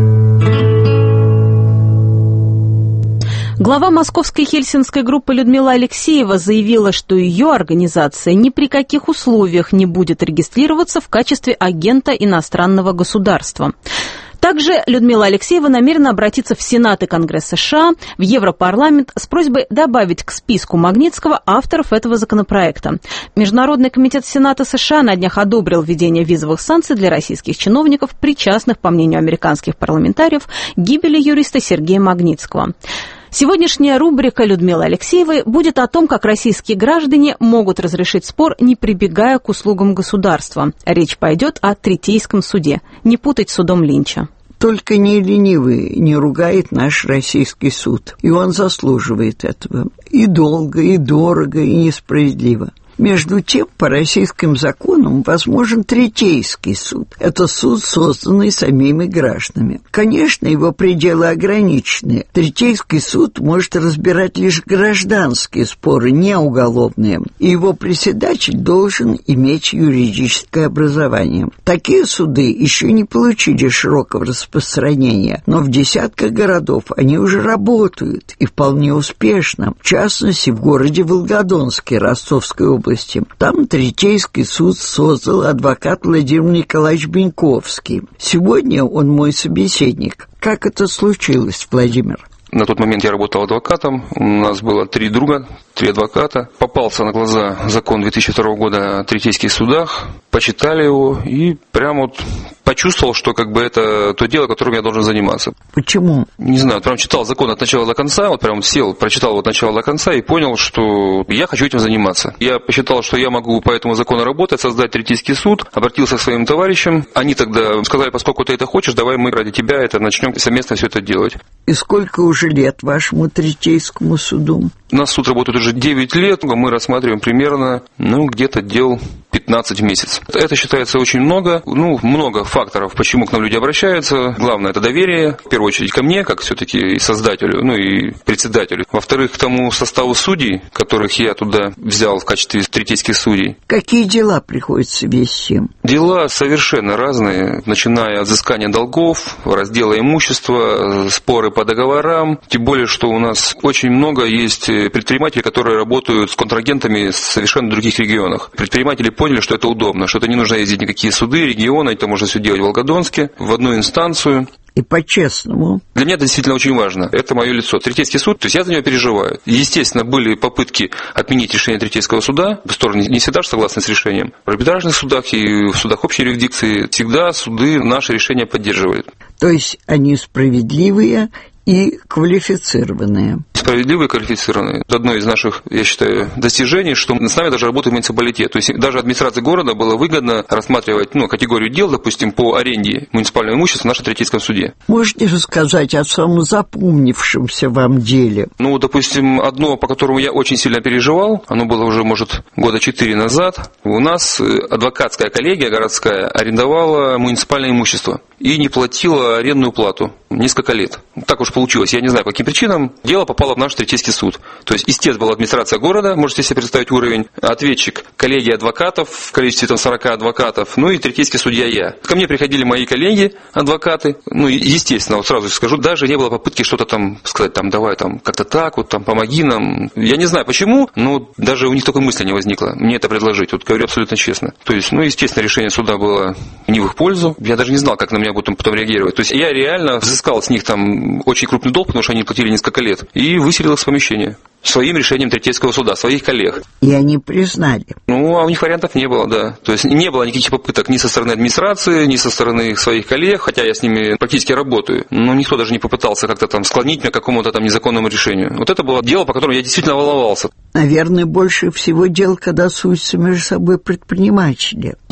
Глава московской хельсинской группы Людмила Алексеева заявила, что ее организация ни при каких условиях не будет регистрироваться в качестве агента иностранного государства. Также Людмила Алексеева намерена обратиться в Сенат и Конгресс США, в Европарламент с просьбой добавить к списку Магнитского авторов этого законопроекта. Международный комитет Сената США на днях одобрил введение визовых санкций для российских чиновников, причастных, по мнению американских парламентариев, к гибели юриста Сергея Магнитского. Сегодняшняя рубрика Людмилы Алексеевой будет о том, как российские граждане могут разрешить спор, не прибегая к услугам государства. Речь пойдет о Третейском суде. Не путать с судом Линча. Только не ленивый не ругает наш российский суд. И он заслуживает этого. И долго, и дорого, и несправедливо. Между тем, по российским законам возможен Третейский суд. Это суд, созданный самими гражданами. Конечно, его пределы ограничены. Третейский суд может разбирать лишь гражданские споры, не уголовные. И его председатель должен иметь юридическое образование. Такие суды еще не получили широкого распространения, но в десятках городов они уже работают, и вполне успешно. В частности, в городе Волгодонске Ростовской области. Там Третейский суд создал адвокат Владимир Николаевич Беньковский. Сегодня он мой собеседник. Как это случилось, Владимир? На тот момент я работал адвокатом, у нас было три друга, три адвоката. Попался на глаза закон две тысячи второго года о третейских судах, почитали его и прям вот почувствовал, что как бы это то дело, которым я должен заниматься. Почему? Не знаю, прям читал закон от начала до конца, вот прям сел, прочитал его от начала до конца и понял, что я хочу этим заниматься. Я посчитал, что я могу по этому закону работать, создать Третейский суд, обратился к своим товарищам. Они тогда сказали, поскольку ты это хочешь, давай мы ради тебя это начнем совместно все это делать. И сколько уже лет вашему Третейскому суду? У нас суд работает уже девять лет, мы рассматриваем примерно, ну, где-то дел пятнадцать в месяц. Это считается очень много, ну, много факторов, почему к нам люди обращаются. Главное, это доверие, в первую очередь ко мне, как все-таки и создателю, ну, и председателю. Во-вторых, к тому составу судей, которых я туда взял в качестве третейских судей. Какие дела приходится вести? Дела совершенно разные, начиная от взыскания долгов, раздела имущества, споры по договорам. Тем более, что у нас очень много есть предпринимателей, которые работают с контрагентами в совершенно других регионах. Предприниматели поняли, что это удобно, что это не нужно ездить никакие суды, регионы, это можно все делать в Волгодонске, в одну инстанцию. И по-честному. Для меня это действительно очень важно. Это мое лицо. Третейский суд, то есть я за него переживаю. Естественно, были попытки отменить решение Третейского суда. Стороны не всегда согласны с решением. В арбитражных судах и в судах общей юрисдикции всегда суды наши решения поддерживают. То есть они справедливые и квалифицированные. Справедливые и квалифицированные. Это одно из наших, я считаю, достижений, что с нами даже работает муниципалитет. То есть даже администрации города было выгодно рассматривать, ну, категорию дел, допустим, по аренде муниципального имущества в нашем Третейском суде. Можете рассказать о самом запомнившемся вам деле? Ну, допустим, одно, по которому я очень сильно переживал, оно было уже, может, года четыре назад. У нас адвокатская коллегия городская арендовала муниципальное имущество и не платила арендную плату несколько лет. Так уж получилось, я не знаю, по каким причинам. Дело попало в наш Третейский суд. То есть истец была администрация города, можете себе представить уровень, ответчик коллегия адвокатов, в количестве там сорок адвокатов, ну и третейский судья я. Ко мне приходили мои коллеги, адвокаты, ну естественно, вот сразу скажу, даже не было попытки что-то там сказать, там давай там как-то так, вот там помоги нам. Я не знаю почему, но даже у них такой мысли не возникло мне это предложить, вот говорю абсолютно честно. То есть, ну естественно, решение суда было не в их пользу, я даже не знал, как на меня будут потом реагировать. То есть я реально взыскал с них там очень крупный долг, потому что они платили несколько лет, и выселил их с помещения своим решением Третейского суда, своих коллег. И они признали? Ну, а у них вариантов не было, да. То есть не было никаких попыток ни со стороны администрации, ни со стороны их своих коллег, хотя я с ними практически работаю. Но никто даже не попытался как-то там склонить меня к какому-то там незаконному решению. Вот это было дело, по которому я действительно волновался. Наверное, больше всего дел, когда судятся между собой предприниматели.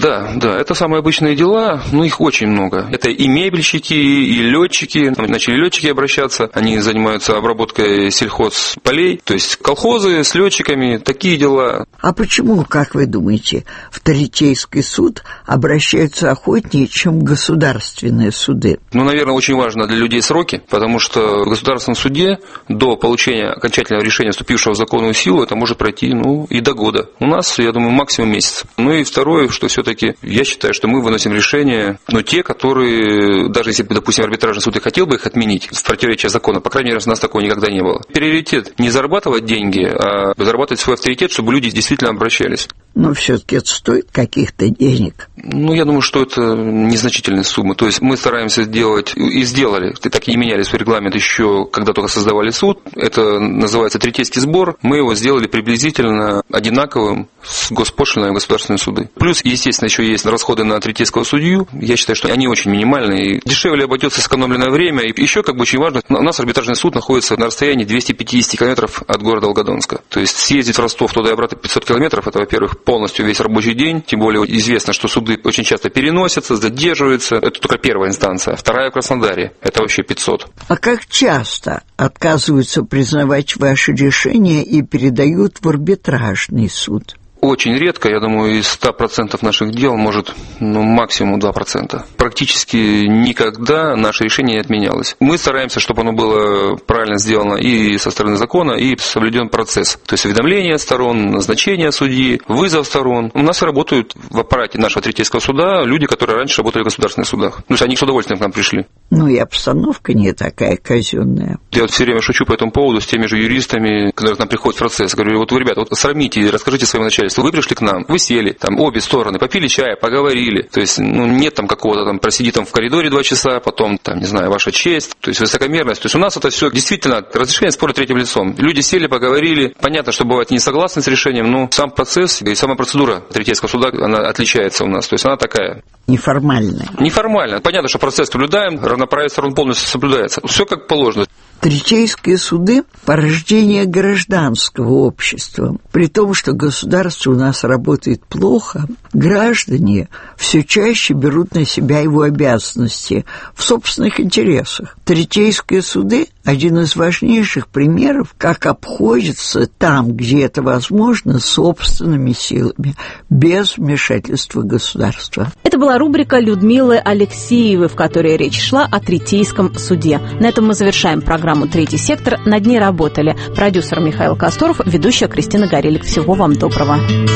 Да, да, это самые обычные дела, но их очень много. Это и мебельщики, и летчики. Начали летчики обращаться, они занимаются обработкой сельхозполей, то есть колхозы с летчиками, такие дела. А почему, как вы думаете, в Третейский суд обращаются охотнее, чем государственные суды? Ну, наверное, очень важно для людей сроки, потому что в государственном суде до получения окончательного решения, вступившего в законную силу, это может пройти, ну, и до года. У нас, я думаю, максимум месяц. Ну и второе, что все-таки я считаю, что мы выносим решения, но те, которые, даже если, допустим, арбитражный суд и хотел бы их отменить в противоречие закона, по крайней мере, у нас такого никогда не было. Приоритет не зарабатывать деньги, а зарабатывать свой авторитет, чтобы люди действительно обращались. Но все-таки это стоит каких-то денег. Ну, я думаю, что это незначительные суммы. То есть мы стараемся сделать, и сделали, так и не меняли свой регламент еще, когда только создавали суд. Это называется третейский сбор. Мы его сделали приблизительно одинаковым с госпошлиной и государственными суды. Плюс, естественно, еще есть расходы на третейского судью. Я считаю, что они очень минимальные. Дешевле обойдется сэкономленное время. И еще, как бы, очень важно, у нас арбитражный суд находится на расстоянии двести пятьдесят километров от города Волгодонска. То есть съездить в Ростов туда и обратно пятьсот километров, это, во-первых, полностью весь рабочий день. Тем более известно, что суды очень часто переносятся, задерживаются. Это только первая инстанция. Вторая в Краснодаре. Это вообще пятьсот. А как часто отказываются признавать ваши решения и передают в арбитражный суд? Очень редко, я думаю, из ста процентов наших дел может, ну, максимум два процента. Практически никогда наше решение не отменялось. Мы стараемся, чтобы оно было правильно сделано и со стороны закона, и соблюден процесс. То есть уведомление сторон, назначение судьи, вызов сторон. У нас работают в аппарате нашего третейского суда люди, которые раньше работали в государственных судах. То есть они с удовольствием к нам пришли. Ну и обстановка не такая казенная. Я вот все время шучу по этому поводу с теми же юристами, когда к нам приходит процесс. Говорю, вот вы, ребята, вот сравните, расскажите своему начальству. Вы пришли к нам, вы сели, там обе стороны, попили чая, поговорили. То есть, ну, нет там какого-то там, просиди там в коридоре два часа, потом, там, не знаю, ваша честь, то есть высокомерность. То есть у нас это все действительно разрешение спора третьим лицом. Люди сели, поговорили. Понятно, что бывает не согласны с решением, но сам процесс и сама процедура третейского суда, она отличается у нас. То есть она такая. Неформальная. Неформально. Понятно, что процесс соблюдаем, равноправие сторон полностью соблюдается. Все как положено. Третейские суды – порождение гражданского общества. При том, что государство у нас работает плохо, граждане все чаще берут на себя его обязанности в собственных интересах. Третейские суды – один из важнейших примеров, как обходятся там, где это возможно, собственными силами, без вмешательства государства. Это была рубрика Людмилы Алексеевой, в которой речь шла о Третейском суде. На этом мы завершаем программу «Третий сектор». Над ней работали продюсер Михаил Косторов, ведущая Кристина Горелик. Всего вам доброго.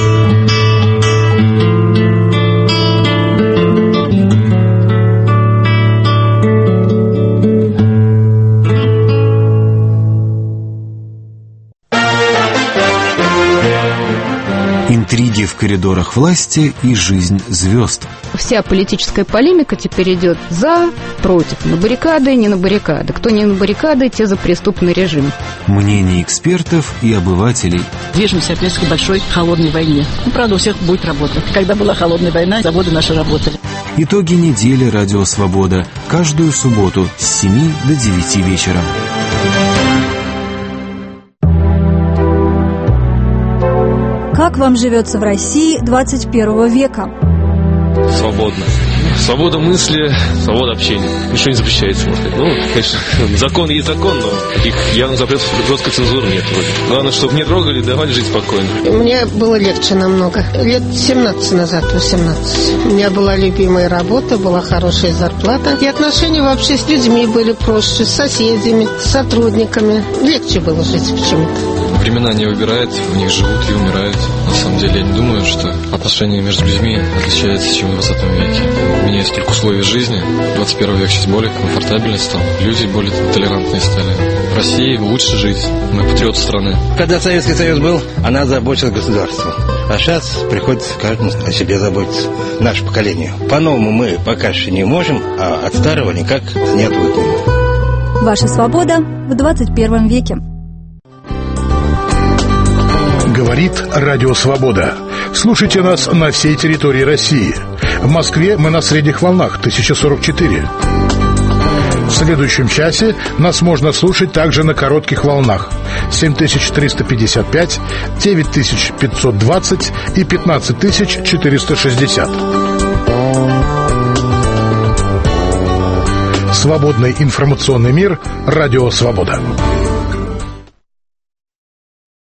Интриги в коридорах власти и жизнь звезд. Вся политическая полемика теперь идет за, против, на баррикады, не на баррикады. Кто не на баррикады, те за преступный режим. Мнения экспертов и обывателей. Движемся опять к большой холодной войне. Ну, правда, у всех будет работа. Когда была холодная война, заводы наши работали. Итоги недели «Радио Свобода». Каждую субботу с семи до девяти вечера. Как вам живется в России двадцать первого века? Свободно. Свобода мысли, свобода общения. Ничего не запрещается, можно сказать. Ну, конечно, закон есть закон, но таких явных запретов, жесткой цензуры нет вроде. Главное, чтобы не трогали, давали жить спокойно. Мне было легче намного. Лет семнадцать назад, восемнадцать. У меня была любимая работа, была хорошая зарплата. И отношения вообще с людьми были проще, с соседями, с сотрудниками. Легче было жить почему-то. Времена не выбирают, в них живут и умирают. На самом деле, я не думаю, что отношения между людьми отличаются, чем в двадцатом веке. Меняются только условия жизни. двадцать первый век сейчас более комфортабельный стал. Люди более толерантные стали. В России лучше жить. Мы патриоты страны. Когда Советский Союз был, она заботилась государством. А сейчас приходится каждому о себе заботиться. Наше поколение. По-новому мы пока что не можем, а от старого никак не отвыкнем. Ваша свобода в двадцать первом веке. Говорит Радио Свобода. Слушайте нас на всей территории России. В Москве мы на средних волнах тысяча сорок четыре. В следующем часе нас можно слушать также на коротких волнах семь тысяч триста пятьдесят пять, девять тысяч пятьсот двадцать и пятнадцать тысяч четыреста шестьдесят. Свободный информационный мир. Радио «Свобода».